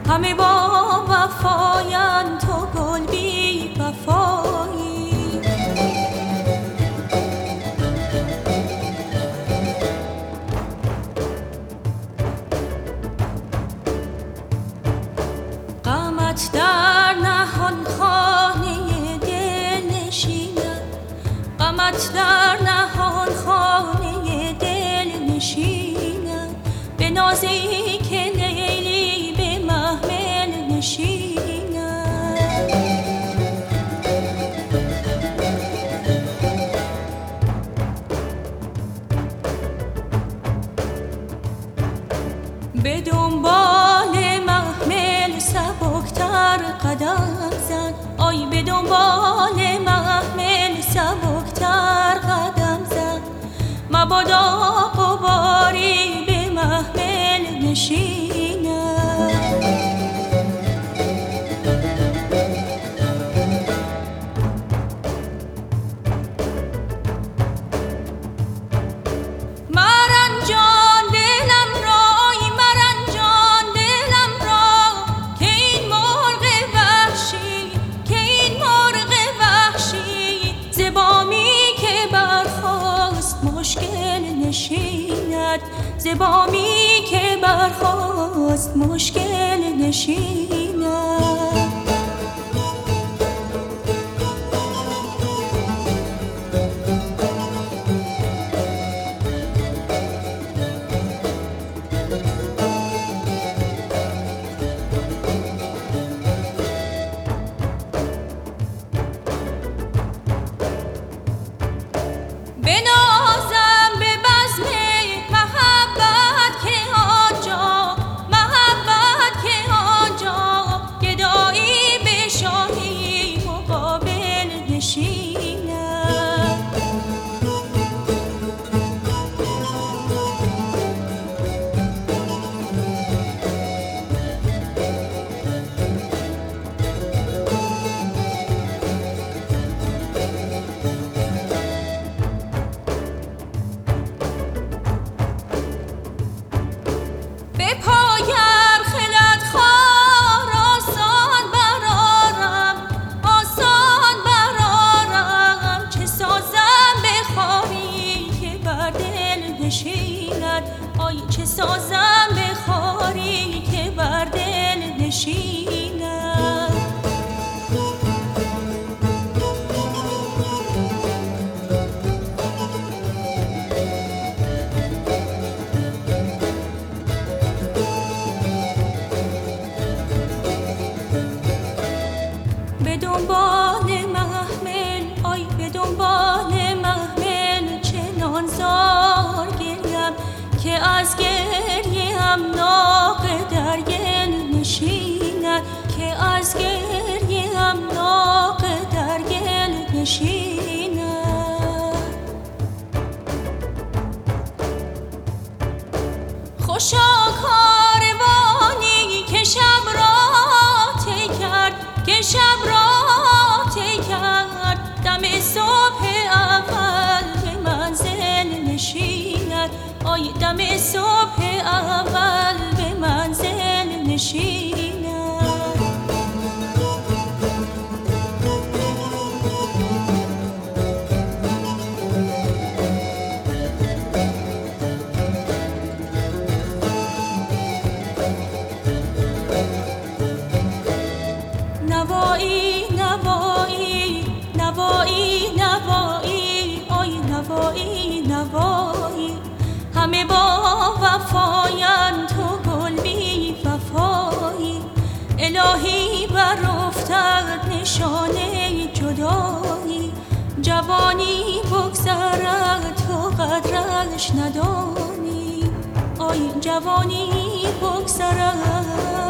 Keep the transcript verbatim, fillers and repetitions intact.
همه با وفاین، تو گل بی وفایی. غمت در نهان خانه دل نشیند، غمت در نهان خانه دل نشیند، به نازی که لیلی به محمل نشیند. به دنبال محمل سبکتر قدم زن، آی به دنبال محمل سبکتر قدم زن، مبادا غباری به محمل نشیند. مرنجان دلم رای، مرنجان دلم را، که این مرغ وحشی، که این مرغ وحشی، ز بامی که برخاست مشکل نشیند، ز بامی که برخاست مشکل نشیند. بنازم به بزم محبت که آنجا، محبت که آنجا، گدایی به شاهی مقابل نشیند. به پایر خلد خار آسان برارم، آسان برارم، چه سازم به خاری که بر دل نشیند، آی چه سازم به خاری که بر دل نشیند. به دنبال محمل، آی به دنبال محمل، چنان زار گریم که از گریه‌ام ناقه در گل نشیند، که از گریه‌ام ناقه در گل نشیند. خوشا کاروانی که شب را طی کرد، که شب را طی کرد، دم صبح اول به منزل نشیند، آی دم صبح اول به منزل نشیند. نوایی نوایی نوایی نوایی، آی نوایی نوایی، همه با وفاین، تو گل بی وفایی. الهی بر افتد نشانه جدایی، جوانی بگذرد تو قدرش ندانی، آی جوانی بگذرد